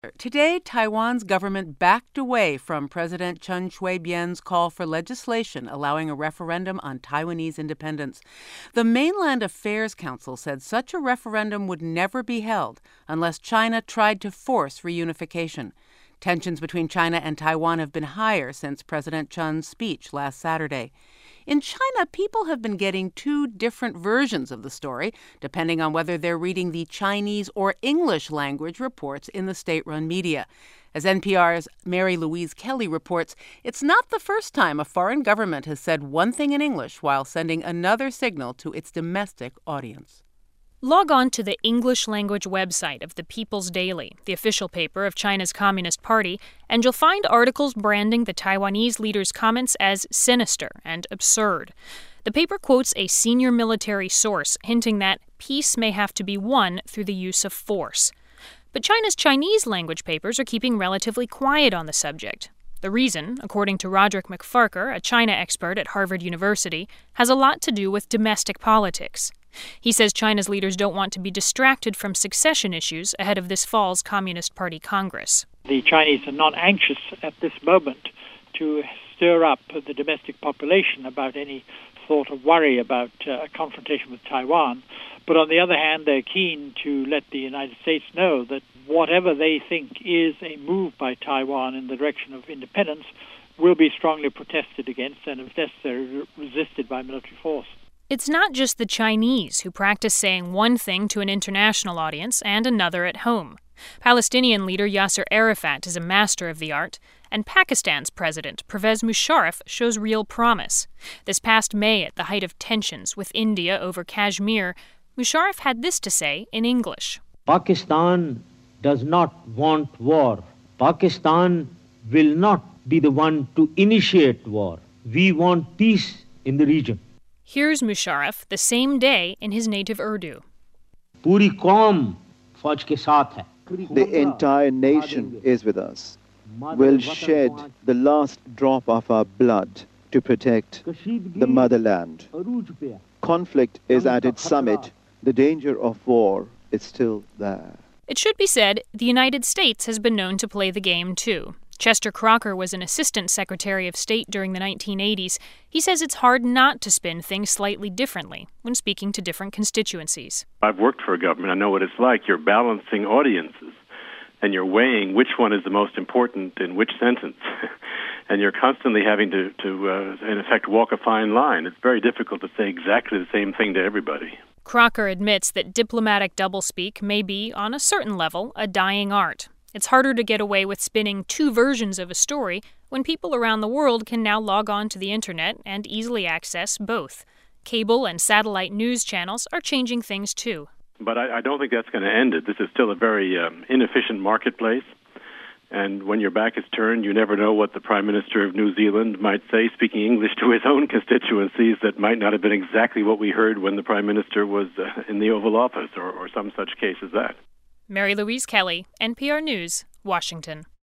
Today, Taiwan's government backed away from President Chen Shui-bian's call for legislation allowing a referendum on Taiwanese independence. The Mainland Affairs Council said such a referendum would never be held unless China tried to force reunification. Tensions between China and Taiwan have been higher since President Chen's speech last Saturday. In China, people have been getting two different versions of the story, depending on whether they're reading the Chinese or English language reports in the state-run media. As NPR's Mary Louise Kelly reports, it's not the first time a foreign government has said one thing in English while sending another signal to its domestic audience. Log on to the English language website of the People's Daily, the official paper of China's Communist Party, and you'll find articles branding the Taiwanese leader's comments as sinister and absurd. The paper quotes a senior military source hinting that peace may have to be won through the use of force. But China's Chinese language papers are keeping relatively quiet on the subject. The reason, according to Roderick McFarker, a China expert at Harvard University, has a lot to do with domestic politics. He says China's leaders don't want to be distracted from succession issues ahead of this fall's Communist Party Congress. The Chinese are not anxious at this moment to stir up the domestic population about any sort of worry about a confrontation with Taiwan. But on the other hand, they're keen to let the United States know that whatever they think is a move by Taiwan in the direction of independence will be strongly protested against and, if necessary, resisted by military force. It's not just the Chinese who practice saying one thing to an international audience and another at home. Palestinian leader Yasser Arafat is a master of the art, and Pakistan's president, Pervez Musharraf, shows real promise. This past May, at the height of tensions with India over Kashmir, Musharraf had this to say in English. Pakistan does not want war. Pakistan will not be the one to initiate war. We want peace in the region. Here's Musharraf the same day in his native Urdu. Puri qaum fauj ke saath hai. The entire nation is with us. We'll shed the last drop of our blood to protect the motherland. Conflict is at its summit. The danger of war is still there. It should be said, the United States has been known to play the game, too. Chester Crocker was an assistant secretary of state during the 1980s. He says it's hard not to spin things slightly differently when speaking to different constituencies. I've worked for a government. I know what it's like. You're balancing audiences, and you're weighing which one is the most important in which sentence. And you're constantly having to, in effect, walk a fine line. It's very difficult to say exactly the same thing to everybody. Crocker admits that diplomatic doublespeak may be, on a certain level, a dying art. It's harder to get away with spinning two versions of a story when people around the world can now log on to the internet and easily access both. Cable and satellite news channels are changing things too. But I don't think that's going to end it. This is still a very inefficient marketplace. And when your back is turned, you never know what the Prime Minister of New Zealand might say, speaking English to his own constituencies that might not have been exactly what we heard when the Prime Minister was in the Oval Office or some such case as that. Mary Louise Kelly, NPR News, Washington.